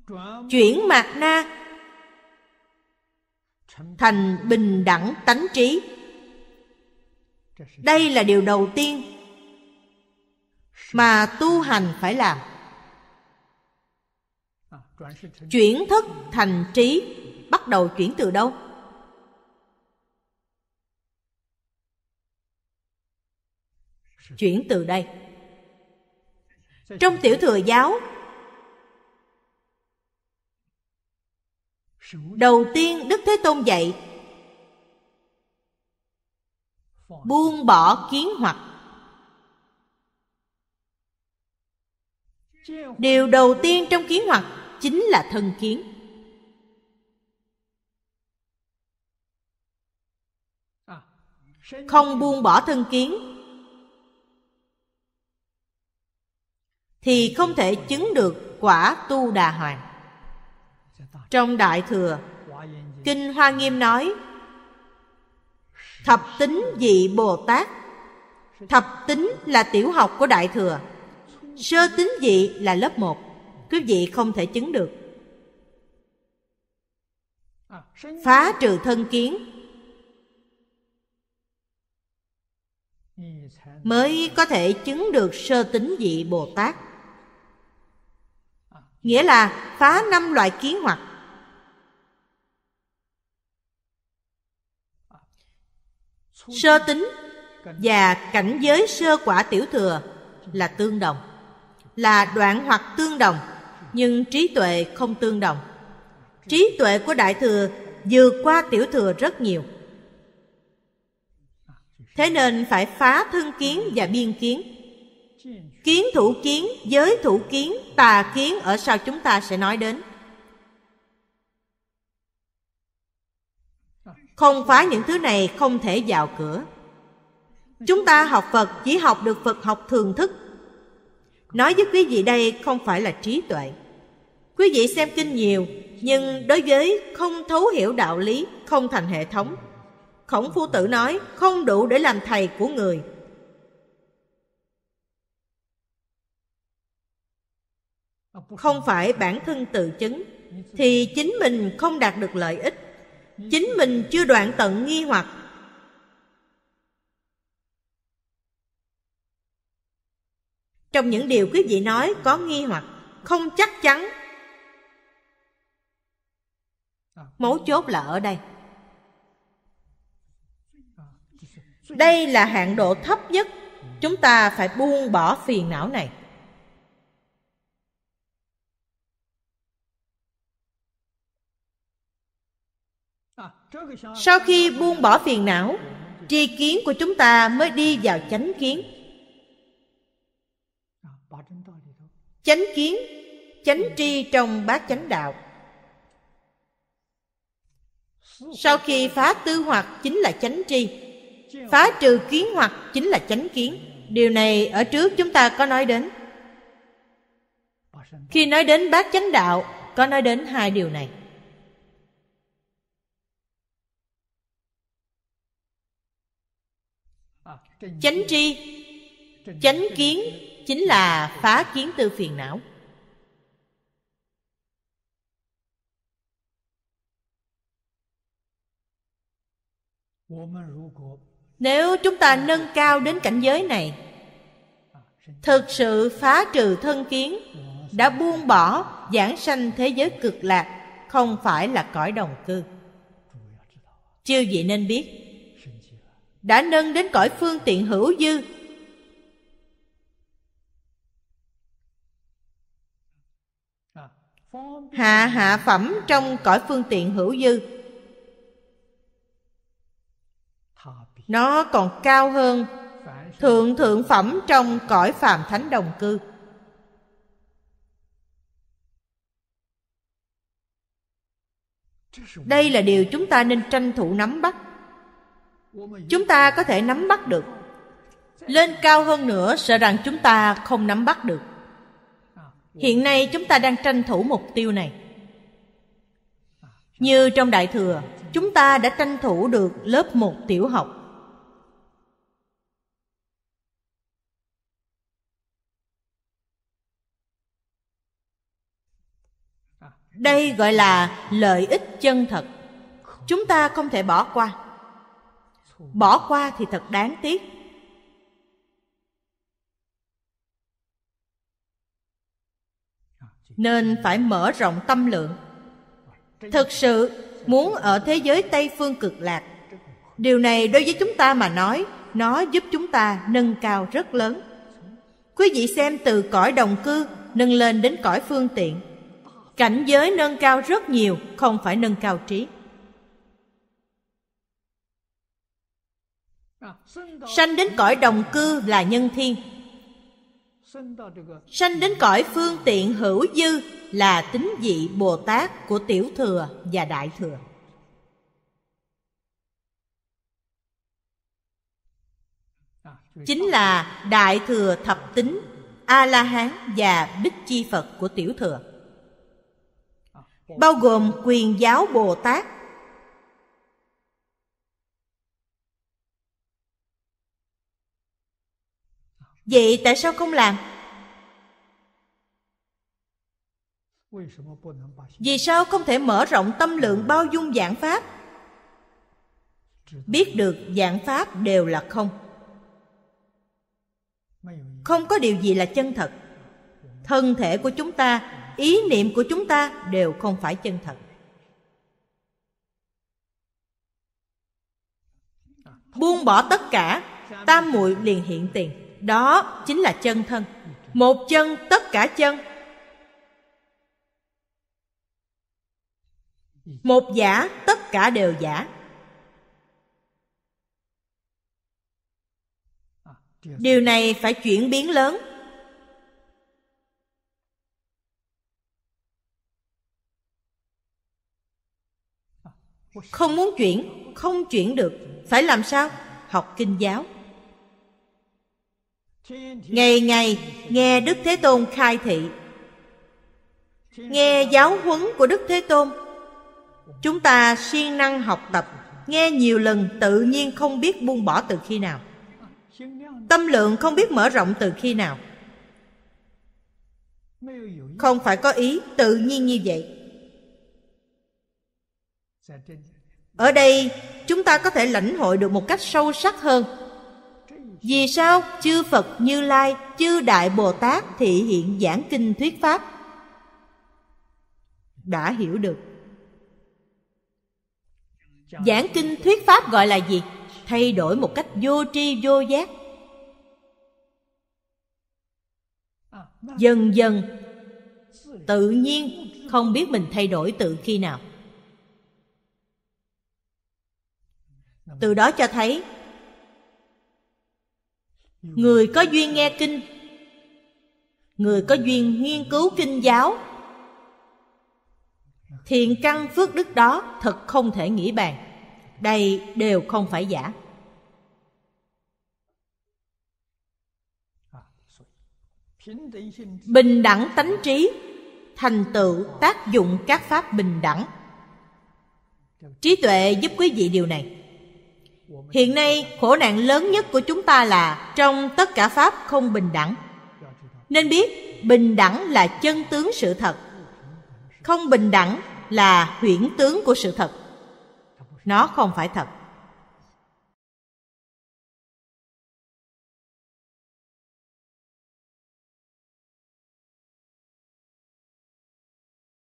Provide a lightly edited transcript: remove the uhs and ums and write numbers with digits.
chuyển mạt na thành bình đẳng tánh trí. Đây là điều đầu tiên mà tu hành phải làm. Chuyển thức thành trí bắt đầu chuyển từ đâu? Chuyển từ đây. Trong Tiểu Thừa giáo, đầu tiên Đức Thế Tôn dạy buông bỏ kiến hoặc. Điều đầu tiên trong kiến hoặc chính là thân kiến. Không buông bỏ thân kiến thì không thể chứng được quả Tu Đà Hoàng. Trong Đại Thừa, Kinh Hoa Nghiêm nói thập tính vị Bồ Tát. Thập tính là tiểu học của Đại Thừa, sơ tính vị là lớp 1. Quý vị không thể chứng được. Phá trừ thân kiến mới có thể chứng được sơ tính vị Bồ Tát. Nghĩa là phá 5 loại kiến hoặc. Sơ tính và cảnh giới sơ quả Tiểu Thừa là tương đồng, là đoạn hoặc tương đồng, nhưng trí tuệ không tương đồng. Trí tuệ của Đại Thừa vượt qua Tiểu Thừa rất nhiều. Thế nên phải phá thân kiến và biên kiến. Kiến thủ kiến, giới thủ kiến, tà kiến ở sau chúng ta sẽ nói đến. Không phá những thứ này không thể vào cửa. Chúng ta học Phật chỉ học được Phật học thường thức. Nói với quý vị đây không phải là trí tuệ. Quý vị xem kinh nhiều, nhưng đối với không thấu hiểu đạo lý, không thành hệ thống. Khổng Phu Tử nói không đủ để làm thầy của người. Không phải bản thân tự chứng, thì chính mình không đạt được lợi ích. Chính mình chưa đoạn tận nghi hoặc. Trong những điều quý vị nói có nghi hoặc, không chắc chắn. Mấu chốt là ở đây. Đây là hạn độ thấp nhất. Chúng ta phải buông bỏ phiền não này. Sau khi buông bỏ phiền não, tri kiến của chúng ta mới đi vào chánh kiến. Chánh kiến, chánh tri trong bát chánh đạo. Sau khi phá tư hoặc chính là chánh tri, phá trừ kiến hoặc chính là chánh kiến. Điều này ở trước chúng ta có nói đến. Khi nói đến bát chánh đạo, có nói đến 2 điều này. Chánh tri, chánh kiến chính là phá kiến tư phiền não. Nếu chúng ta nâng cao đến cảnh giới này, thực sự phá trừ thân kiến, đã buông bỏ giảng sanh thế giới cực lạc, không phải là cõi đồng cư. Chư vị nên biết, đã nâng đến cõi phương tiện hữu dư. Hạ phẩm trong cõi phương tiện hữu dư, nó còn cao hơn thượng phẩm trong cõi phàm thánh đồng cư. Đây là điều chúng ta nên tranh thủ nắm bắt. Chúng ta có thể nắm bắt được. Lên cao hơn nữa sợ rằng chúng ta không nắm bắt được. Hiện nay chúng ta đang tranh thủ mục tiêu này. Như trong Đại Thừa, chúng ta đã tranh thủ được lớp 1 tiểu học. Đây gọi là lợi ích chân thật. Chúng ta không thể bỏ qua. Bỏ qua thì thật đáng tiếc. Nên phải mở rộng tâm lượng. Thực sự muốn ở thế giới Tây Phương Cực Lạc, điều này đối với chúng ta mà nói, nó giúp chúng ta nâng cao rất lớn. Quý vị xem, từ cõi đồng cư nâng lên đến cõi phương tiện, cảnh giới nâng cao rất nhiều, không phải nâng cao trí. Sanh đến cõi đồng cư là nhân thiên, sanh đến cõi phương tiện hữu dư là tín vị Bồ Tát của Tiểu Thừa và Đại Thừa. Chính là Đại Thừa thập tính, A-la-hán và Bích Chi Phật của Tiểu Thừa, bao gồm Quyền Giáo Bồ Tát. Vậy tại sao không làm? Vì sao không thể mở rộng tâm lượng bao dung vạn pháp? Biết được vạn pháp đều là không. Không có điều gì là chân thật. Thân thể của chúng ta, ý niệm của chúng ta đều không phải chân thật. Buông bỏ tất cả, tam muội liền hiện tiền. Đó chính là chân thân. Một chân tất cả chân, một giả tất cả đều giả. Điều này phải chuyển biến lớn. Không muốn chuyển, không chuyển được. Phải làm sao? Học kinh giáo. Ngày ngày nghe Đức Thế Tôn khai thị, nghe giáo huấn của Đức Thế Tôn. Chúng ta siêng năng học tập, nghe nhiều lần, tự nhiên không biết buông bỏ từ khi nào. Tâm lượng không biết mở rộng từ khi nào. Không phải có ý, tự nhiên như vậy. Ở đây chúng ta có thể lãnh hội được một cách sâu sắc hơn. Vì sao chư Phật Như Lai, chư Đại Bồ Tát thị hiện giảng kinh thuyết pháp? Đã hiểu được. Giảng kinh thuyết pháp gọi là gì? Thay đổi một cách vô tri vô giác. Dần dần, tự nhiên, không biết mình thay đổi từ khi nào. Từ đó cho thấy, người có duyên nghe kinh, người có duyên nghiên cứu kinh giáo, thiện căn phước đức đó thật không thể nghĩ bàn. Đây đều không phải giả. Bình đẳng tánh trí, thành tựu tác dụng các pháp bình đẳng. Trí tuệ giúp quý vị điều này. Hiện nay khổ nạn lớn nhất của chúng ta là trong tất cả pháp không bình đẳng. Nên biết bình đẳng là chân tướng sự thật, không bình đẳng là huyễn tướng của sự thật. Nó không phải thật.